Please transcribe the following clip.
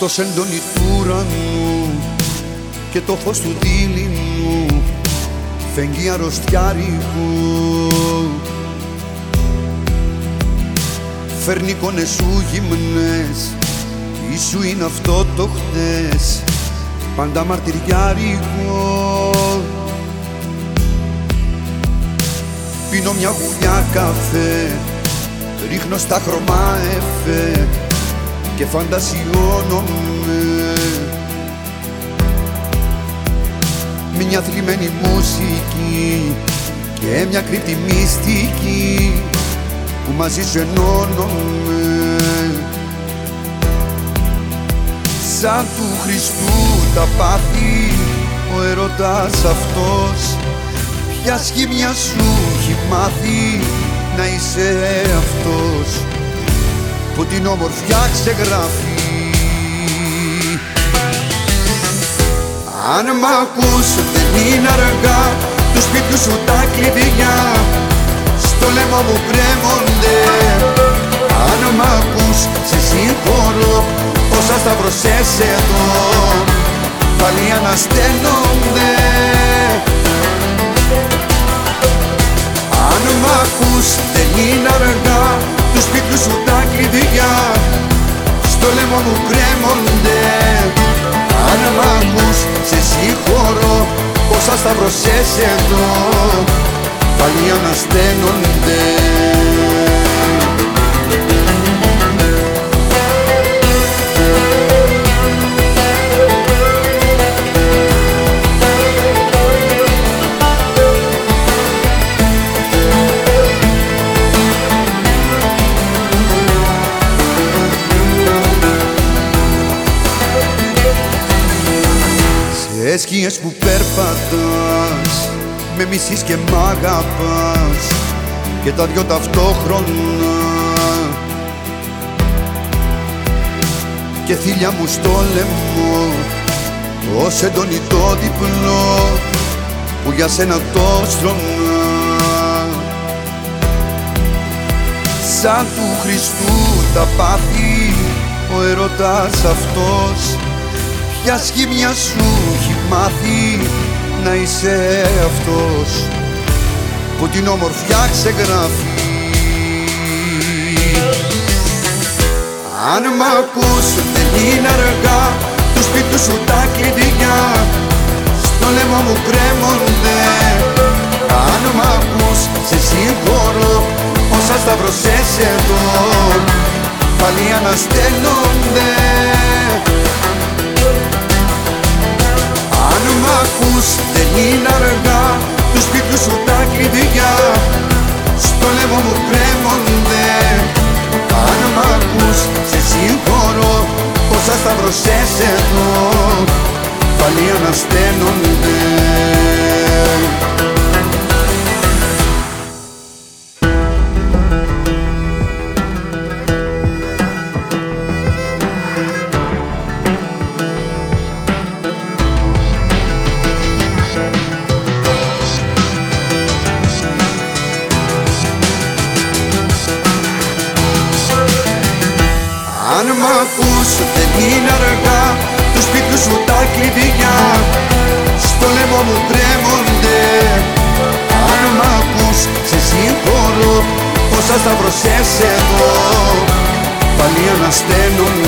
Στος έντονη του ουρανού και το φως του δειλινού φεγγεί αρρωστιάρικου. Φέρνει εικόνες σου γυμνές, τι σου είναι αυτό το χτες, πάντα μαρτυριάρικο. Πίνω μια γουλιά καφέ, ρίχνω στα χρώμα εφέ και φαντασιώνομαι μια θλιμμένη μουσική και μια κρύπτη μυστική που μαζί σου ενώνομαι. Σαν του Χριστού τα πάθη ο ερωτάς αυτός, ποια σχήμια σου έχει μάθει να είσαι αυτός που την όμορφιά ξεγράφει. Αν μ' ακούς δεν είναι αργά, του σπίτιου σου τα κλειδιά στο λαιμό μου κρέμονται. Αν μ' ακούς σε συγχωρώ, όσα σταυρωσές εδώ πάλι ανασταίνονται. Αν μ' ακούς δεν είναι αργά, του σπίτιου σου τα κλειδιά στο λαιμό μου κρέμονται. Αν μ' ακούς σε συγχωρώ, όσα σταυρωσές εδώ πάλι ανασταίνονται. Σε σκιές που περπατάς, με μισείς και μ' αγαπάς και τα δυο ταυτόχρονα, και θηλιά μου στο λαιμό, ως έντονη το διπλό που για σένα το στρώνα. Σαν του Χριστού τα πάθη ο ερωτάς αυτός, ποια σχήμια σου έχει μάθει να είσαι αυτός που την όμορφιά ξεγράφει. Αν μ' ακούς δεν είναι αργά, του σπίτιου σου τα κλειδιά στο λαιμό μου κρέμονται. Αν μ' ακούς σε συγχωρώ, όσα σταυρωσές εδώ πάλι ανασταίνονται. Αν μ' ακούς δεν είναι αργά, του σπίτιου σου τα κλειδιά στο λαιμό μου κρέμονται. Αν μ' ακούς σε συγχωρώ, όσα σταυρωσές εδώ πάλι ανασταίνονται. Αν μ' ακούς δεν είναι αργά, του σπίτιου σου τα κλειδιά στο λαιμό μου κρέμονται. Αν μ' ακούς σε συγχωρώ, όσα σταυρωσές εδώ πάλι ανασταίνονται.